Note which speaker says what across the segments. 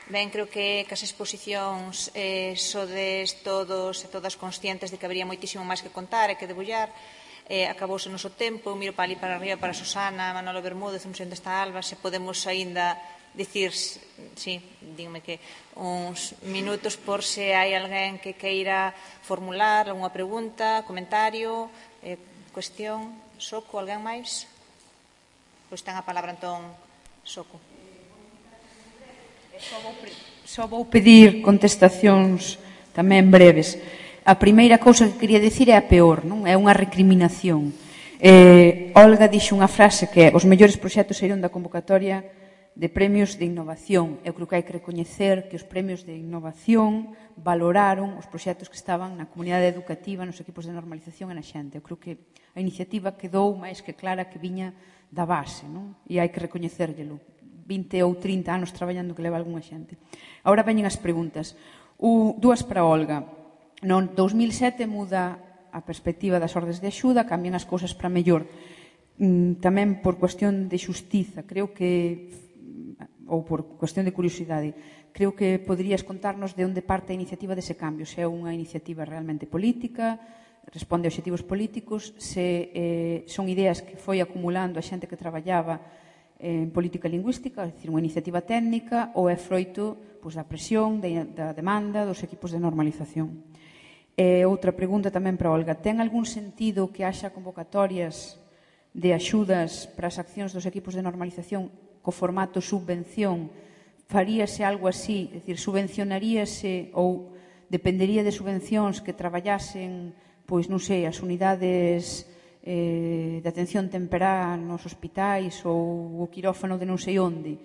Speaker 1: Ben, creo que as exposicións sodes todos e todas conscientes de que habería moitísimo máis que contar e que debullar. Acabouse o noso tempo, miro para ali para arriba para Susana, Manolo Bermúdez, non sei onde está Alba, se podemos aínda dicir, sí, dime que uns minutos por se hai alguén que queira formular algunha pregunta, comentario, cuestión. Soco, alguén máis? Pois ten a palabra entón Soco.
Speaker 2: Só vou pedir contestacións tamén breves. A primeira cousa que quería dicir é a peor, non? É unha recriminación. Olga dixo unha frase que é: os mellores proxectos saíron da convocatoria de premios de innovación. Eu creo que hai que recoñecer que os premios de innovación valoraron os proxectos que estaban na comunidade educativa, nos equipos de normalización e na xente. Eu creo que a iniciativa quedou máis que clara que viña da base, non? E hai que recoñecérllelo. 20 ou 30 anos traballando que leva algunha xente. Agora veñen as preguntas. Dúas para Olga. No 2007 muda a perspectiva das ordes de axuda, cambian as cousas para mellor. Tamén por cuestión de xustiza, creo que, ou por cuestión de curiosidade, creo que poderías contarnos de onde parte a iniciativa dese cambio, se é unha iniciativa realmente política, responde a obxectivos políticos, se son ideas que foi acumulando a xente que traballaba en política lingüística, é dicir, unha iniciativa técnica, ou é froito da presión, da demanda dos equipos de normalización. Outra pregunta tamén para Olga. Ten algún sentido que haxa convocatorias de axudas para as accións dos equipos de normalización co formato subvención? Faríase algo así? É dicir, subvencionaríase ou dependería de subvencións que traballasen, pois, non sei, as unidades de atención temperá nos hospitais ou o quirófano de non sei onde.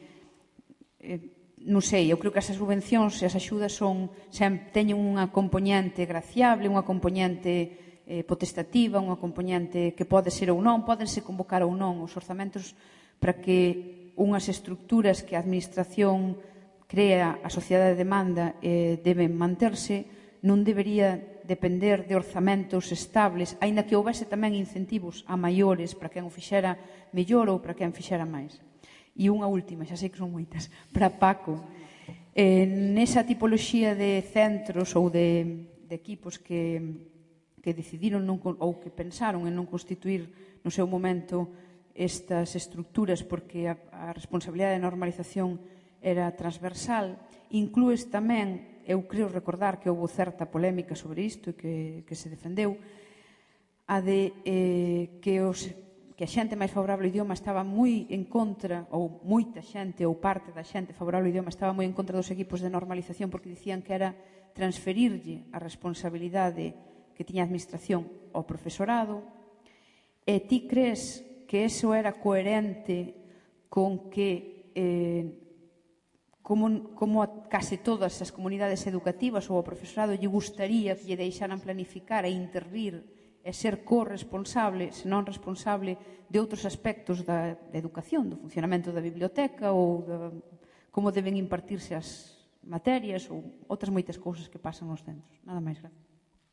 Speaker 2: Non sei, eu creo que esas subvencións e as axudas teñen unha componente graciable, unha componente potestativa, unha componente que pode ser ou non, podense convocar ou non. Os orzamentos para que unhas estructuras que a administración crea, a sociedade demanda, deben manterse, non debería depender de orzamentos estables, aínda que houbese tamén incentivos a maiores para quen o fixera mellor ou para quen fixera máis. E unha última, xa sei que son moitas, para Paco. Nesa tipoloxía de centros ou de equipos que decidiron ou que pensaron en non constituir no seu momento estas estructuras porque a responsabilidade de normalización era transversal, inclúes tamén, eu creo recordar que houve certa polémica sobre isto e que se defendeu, a de que a xente máis favorable ao idioma estaba moi en contra, ou moita xente ou parte da xente favorable ao idioma estaba moi en contra dos equipos de normalización porque dicían que era transferirlle a responsabilidade que tiña a administración ao profesorado. E ti crees que eso era coherente con que como a case todas as comunidades educativas ou ao profesorado lle gustaría que lle deixaran planificar e intervir e ser corresponsable, senón responsable de outros aspectos da educación, do funcionamento da biblioteca ou de como deben impartirse as materias ou outras moitas cousas que pasan nos centros. Nada máis, gracias.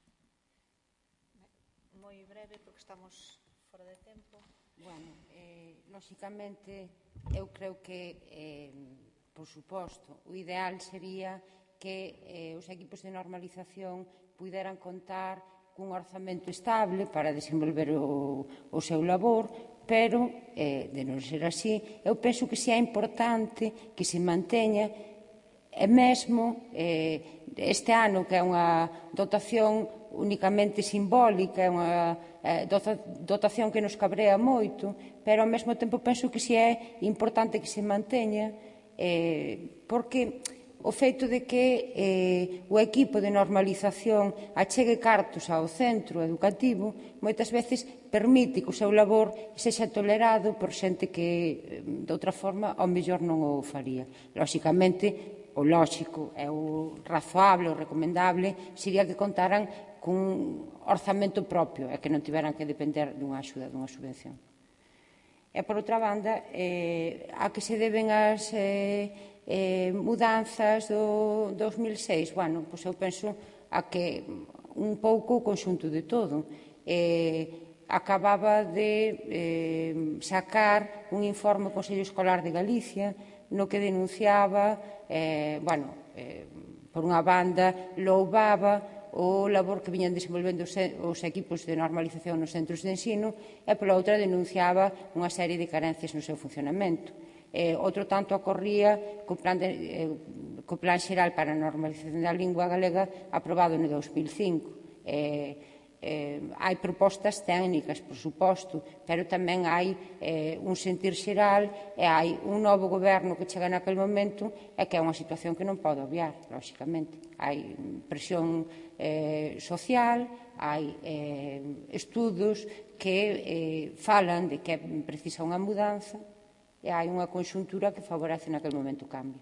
Speaker 1: Moi breve, porque estamos fora de tempo.
Speaker 3: Bueno, lóxicamente, eu creo que por suposto, o ideal sería que os equipos de normalización puderan contar cun orzamento estable para desenvolver o seu labor, pero, de non ser así, eu penso que si é importante que se manteña, e mesmo este ano, que é unha dotación únicamente simbólica, é unha dotación que nos cabrea moito, pero ao mesmo tempo penso que si é importante que se manteña, porque o feito de que o equipo de normalización achegue cartos ao centro educativo moitas veces permite que o seu labor sexa tolerado por xente que de outra forma ao mellor non o faría. Lóxicamente, o lóxico e o razoable, o recomendable sería que contaran cun orzamento propio e que non tiveran que depender dunha axuda, dunha subvención. E, por outra banda, a que se deben as mudanzas do 2006? Bueno, pois eu penso a que un pouco o conxunto de todo. Acababa de sacar un informe o Consello Escolar de Galicia no que denunciaba, por unha banda, loubaba o labor que viñan desenvolvendo os equipos de normalización nos centros de ensino e, pola outra, denunciaba unha serie de carencias no seu funcionamento. Outro tanto ocorría co Plan Xeral para a Normalización da Lingua Galega aprobado no 2005. Hai propostas técnicas, por suposto, pero tamén hai un sentir xeral e hai un novo goberno que chega naquele momento e que é unha situación que non pode obviar, lóxicamente. Hai presión social, hai estudos que falan de que precisa unha mudanza e hai unha conxuntura que favorece naquele momento o cambio.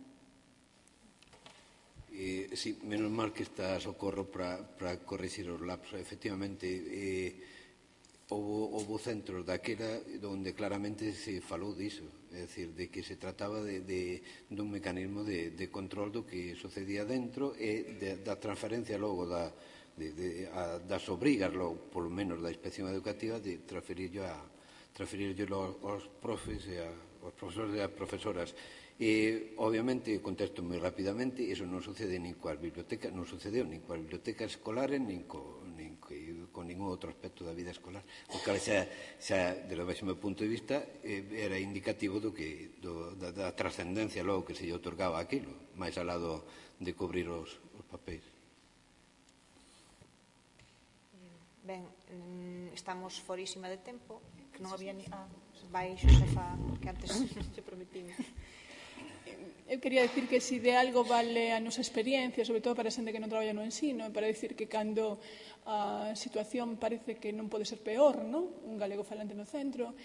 Speaker 4: Sí, menos mal que está Socorro para corrixir os lapsos. Efectivamente, houve centros daquela onde claramente se falou diso, é dicir, de que se trataba dun mecanismo de control do que sucedía dentro e da transferencia logo das obrigas, polo menos da inspección educativa, de transferirlo aos profes e aos profesores e as profesoras. Obviamente, contesto moi rapidamente, iso non sucede nin coas bibliotecas, non sucedeu nin coas bibliotecas escolares, nin con ningún outro aspecto da vida escolar, porque xa, desde o meu punto de vista, era indicativo da trascendencia logo que se lle otorgaba aquilo, máis alá de cubrir os papéis.
Speaker 1: Ben, estamos forísima de tempo, que non había ni... vai, Xosefa, que antes se prometín.
Speaker 5: Eu quería dicir que se de algo vale a nosa experiencia, sobre todo para a xente que non traballa no ensino, para dicir que cando a situación parece que non pode ser peor, non? Un galego falante no centro,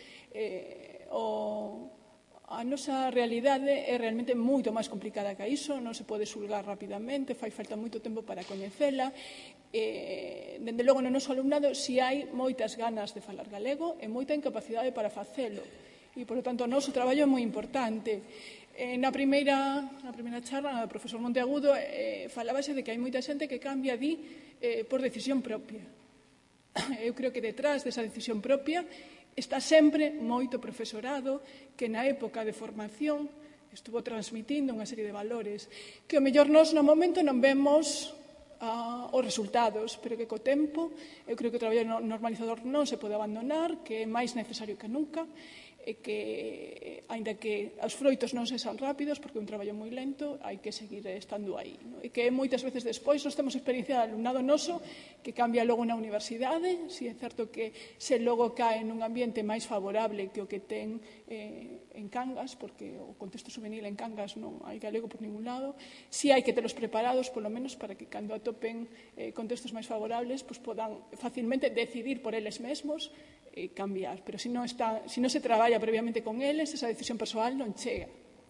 Speaker 5: a nosa realidade é realmente moito máis complicada que iso, non se pode xulgar rapidamente, fai falta moito tempo para coñecela. Dende logo no noso alumnado si hai moitas ganas de falar galego e moita incapacidade para facelo. E, por lo tanto, o noso traballo é moi importante. Na primeira charla, na do profesor Monteagudo, falábase de que hai moita xente que cambia por decisión propia. Eu creo que detrás desa decisión propia está sempre moito profesorado que na época de formación estuvo transmitindo unha serie de valores que o mellor nós no momento non vemos os resultados, pero que co tempo eu creo que o traballo normalizador non se pode abandonar, que é máis necesario que nunca e que, aínda que os froitos non sexan rápidos, porque é un traballo moi lento, hai que seguir estando aí. E que moitas veces despois nós temos experiencia de alumnado noso que cambia logo na universidade, si é certo que se logo cae nun ambiente máis favorable que o que ten en Cangas, porque o contexto juvenil en Cangas non hai galego por ningún lado, si hai que telos preparados, polo menos, para que cando atopen contextos máis favorables, podan facilmente decidir por eles mesmos cambiar, pero se non se traballa previamente con eles, esa decisión persoal non chega.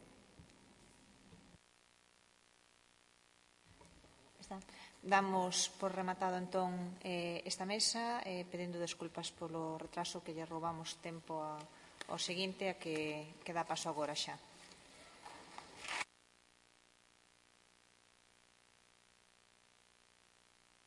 Speaker 1: Damos por rematado entón esta mesa, pedindo desculpas polo retraso que lle roubamos tempo ao seguinte, a que dá paso agora xa.